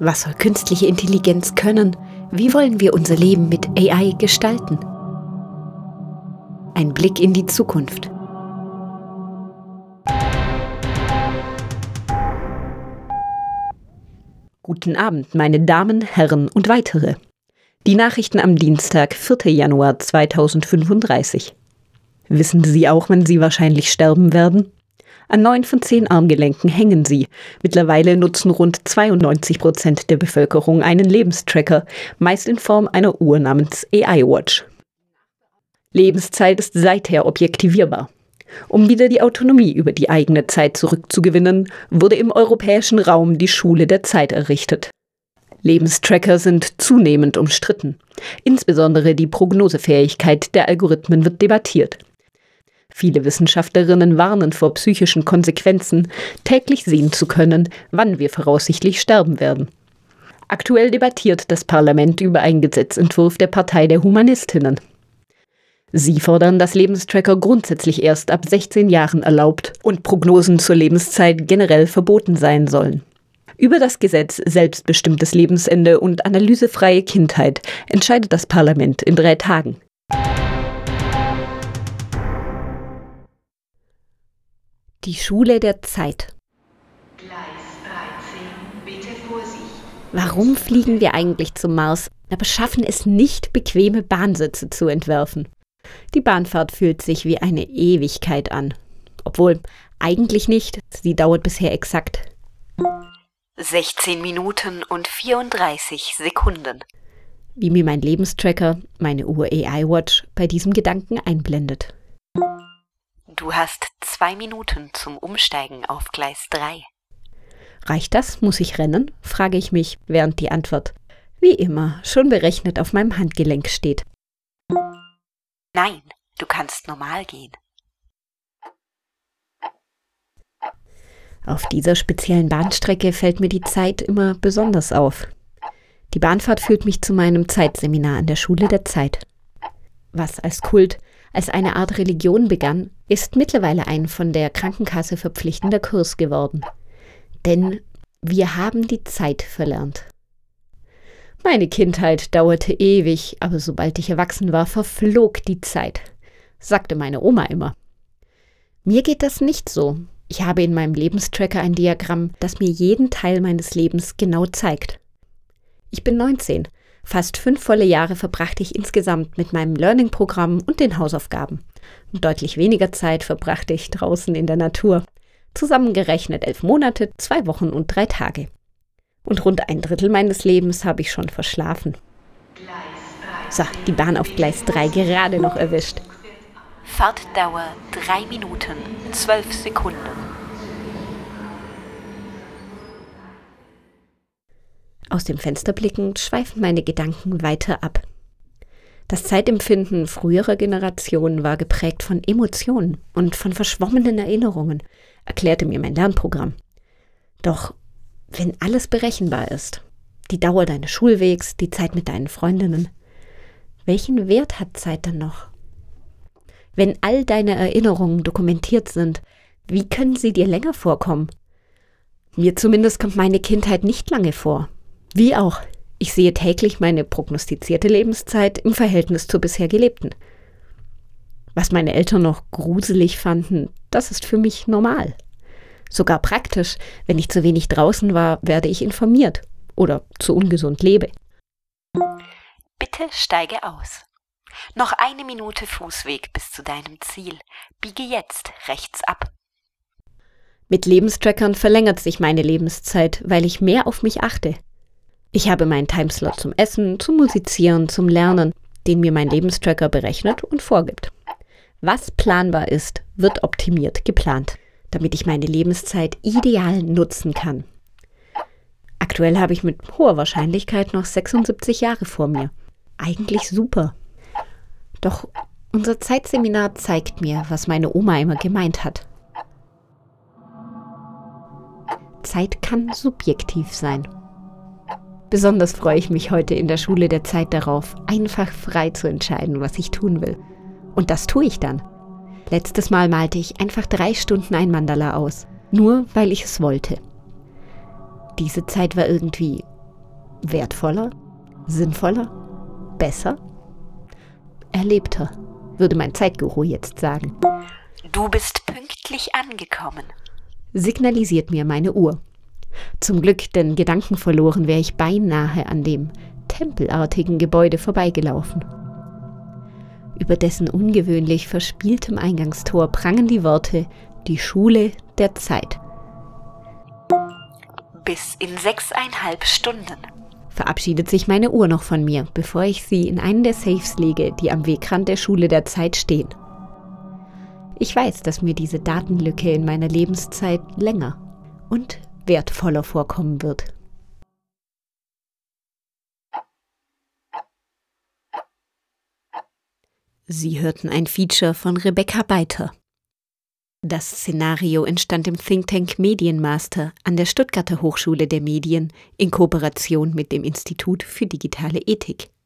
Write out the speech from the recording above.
Was soll künstliche Intelligenz können? Wie wollen wir unser Leben mit AI gestalten? Ein Blick in die Zukunft. Guten Abend, meine Damen, Herren und weitere. Die Nachrichten am Dienstag, 4. Januar 2035. Wissen Sie auch, wann Sie wahrscheinlich sterben werden? An 9 von 10 Armgelenken hängen sie. Mittlerweile nutzen rund 92% der Bevölkerung einen Lebenstracker, meist in Form einer Uhr namens AI Watch. Lebenszeit ist seither objektivierbar. Um wieder die Autonomie über die eigene Zeit zurückzugewinnen, wurde im europäischen Raum die Schule der Zeit errichtet. Lebenstracker sind zunehmend umstritten. Insbesondere die Prognosefähigkeit der Algorithmen wird debattiert. Viele Wissenschaftlerinnen warnen vor psychischen Konsequenzen, täglich sehen zu können, wann wir voraussichtlich sterben werden. Aktuell debattiert das Parlament über einen Gesetzentwurf der Partei der Humanistinnen. Sie fordern, dass Lebenstracker grundsätzlich erst ab 16 Jahren erlaubt und Prognosen zur Lebenszeit generell verboten sein sollen. Über das Gesetz Selbstbestimmtes Lebensende und analysefreie Kindheit entscheidet das Parlament in 3 Tagen. Die Schule der Zeit. Gleis 13, bitte Vorsicht. Warum fliegen wir eigentlich zum Mars, aber schaffen es nicht, bequeme Bahnsitze zu entwerfen? Die Bahnfahrt fühlt sich wie eine Ewigkeit an. Obwohl, eigentlich nicht. Sie dauert bisher exakt 16 Minuten und 34 Sekunden. Wie mir mein Lebenstracker, meine Uhr AI Watch, bei diesem Gedanken einblendet. Du hast 2 Minuten zum Umsteigen auf Gleis 3. Reicht das? Muss ich rennen? Frage ich mich, während die Antwort, wie immer, schon berechnet auf meinem Handgelenk steht. Nein, du kannst normal gehen. Auf dieser speziellen Bahnstrecke fällt mir die Zeit immer besonders auf. Die Bahnfahrt führt mich zu meinem Zeitseminar an der Schule der Zeit. Was als Kult, als eine Art Religion begann, ist mittlerweile ein von der Krankenkasse verpflichtender Kurs geworden. Denn wir haben die Zeit verlernt. Meine Kindheit dauerte ewig, aber sobald ich erwachsen war, verflog die Zeit, sagte meine Oma immer. Mir geht das nicht so. Ich habe in meinem Lebenstracker ein Diagramm, das mir jeden Teil meines Lebens genau zeigt. Ich bin 19. Fast 5 volle Jahre verbrachte ich insgesamt mit meinem Learning-Programm und den Hausaufgaben. Und deutlich weniger Zeit verbrachte ich draußen in der Natur. Zusammengerechnet 11 Monate, 2 Wochen und 3 Tage. Und rund 1/3 meines Lebens habe ich schon verschlafen. So, die Bahn auf Gleis 3 gerade noch erwischt. Fahrtdauer 3 Minuten, 12 Sekunden. Aus dem Fenster blickend schweifen meine Gedanken weiter ab. Das Zeitempfinden früherer Generationen war geprägt von Emotionen und von verschwommenen Erinnerungen, erklärte mir mein Lernprogramm. Doch wenn alles berechenbar ist, die Dauer deines Schulwegs, die Zeit mit deinen Freundinnen, welchen Wert hat Zeit dann noch? Wenn all deine Erinnerungen dokumentiert sind, wie können sie dir länger vorkommen? Mir zumindest kommt meine Kindheit nicht lange vor. Wie auch, ich sehe täglich meine prognostizierte Lebenszeit im Verhältnis zur bisher gelebten. Was meine Eltern noch gruselig fanden, das ist für mich normal. Sogar praktisch, wenn ich zu wenig draußen war, werde ich informiert oder zu ungesund lebe. Bitte steige aus. Noch 1 Minute Fußweg bis zu deinem Ziel. Biege jetzt rechts ab. Mit Lebenstrackern verlängert sich meine Lebenszeit, weil ich mehr auf mich achte. Ich habe meinen Timeslot zum Essen, zum Musizieren, zum Lernen, den mir mein Lebenstracker berechnet und vorgibt. Was planbar ist, wird optimiert geplant, damit ich meine Lebenszeit ideal nutzen kann. Aktuell habe ich mit hoher Wahrscheinlichkeit noch 76 Jahre vor mir. Eigentlich super. Doch unser Zeitseminar zeigt mir, was meine Oma immer gemeint hat. Zeit kann subjektiv sein. Besonders freue ich mich heute in der Schule der Zeit darauf, einfach frei zu entscheiden, was ich tun will. Und das tue ich dann. Letztes Mal malte ich einfach 3 Stunden ein Mandala aus, nur weil ich es wollte. Diese Zeit war irgendwie Wertvoller? Sinnvoller? Besser? Erlebter, würde mein Zeitguru jetzt sagen. Du bist pünktlich angekommen, signalisiert mir meine Uhr. Zum Glück, denn gedankenverloren wäre ich beinahe an dem tempelartigen Gebäude vorbeigelaufen. Über dessen ungewöhnlich verspieltem Eingangstor prangen die Worte »Die Schule der Zeit«. Bis in 6,5 Stunden. Verabschiedet sich meine Uhr noch von mir, bevor ich sie in einen der Safes lege, die am Wegrand der Schule der Zeit stehen. Ich weiß, dass mir diese Datenlücke in meiner Lebenszeit länger und wertvoller vorkommen wird. Sie hörten ein Feature von Rebecca Beiter. Das Szenario entstand im Think Tank Medienmaster an der Stuttgarter Hochschule der Medien in Kooperation mit dem Institut für digitale Ethik.